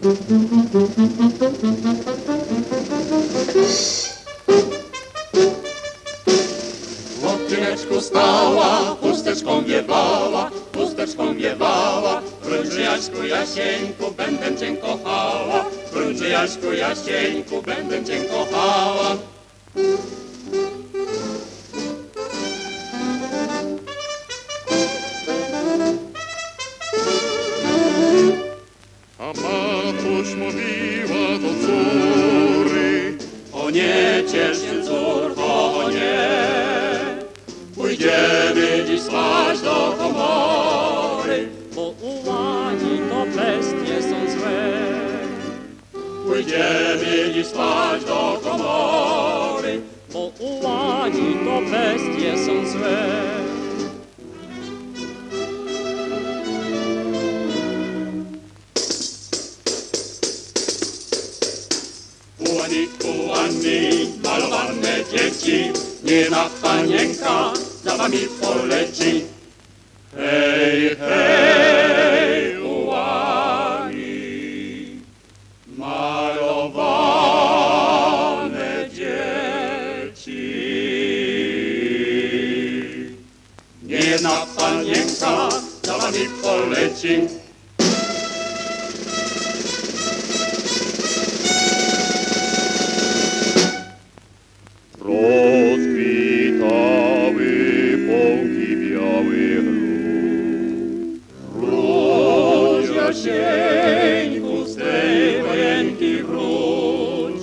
W odcineczku stała, chusteczką wiewała, Brunży Jaśku, Jasieńku, będę cię kochała, Brunży Jaśku, Jasieńku, będę cię kochała. A matuś mówiła do córy: O nie ciesz się, córko, o nie, pójdziemy dziś spać do komory, bo u łani to bestie są złe. pójdziemy dziś spać do komory, Bo u łani to bestie są złe. u łani, malowane dzieci, nie ma panienka za wami poleci. Hej, hej, u łani, malowane dzieci. Nie ma panienka za wami poleci. Rozkwitały pąki białych róż. Wróć, Jasieńku, z tej wojenki wróć,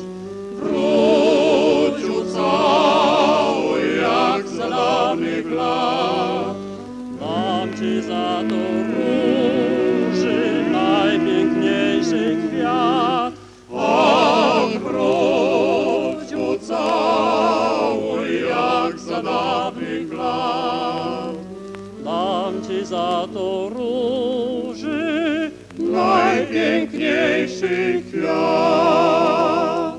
wróć cały jak za dawnych lat. Dam ci za to róży najpiękniejszy kwiat. Ach, wróć cały jak za dawnych lat. Dam ci za to róży Najpiękniejszy kwiat.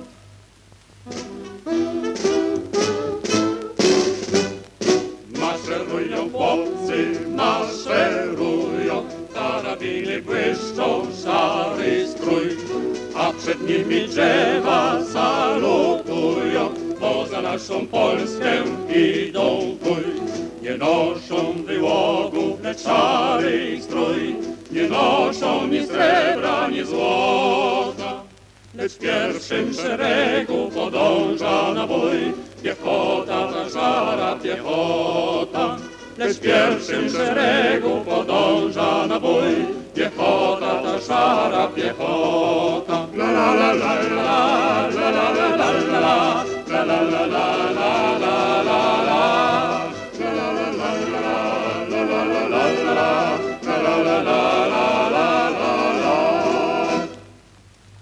Maszerują chłopcy, maszerują, karabiny błyszczą, szary strój, a przed nimi drzewa salutują, bo za naszą Polskę idą w bój. Nie noszą wyłogów, lecz szary ich strój, nie noszą ni srebra, ni złota, lecz w pierwszym szeregu podąża na bój piechota, ta szara piechota. Lecz w pierwszym szeregu podąża na bój piechota, ta szara piechota. La la la la.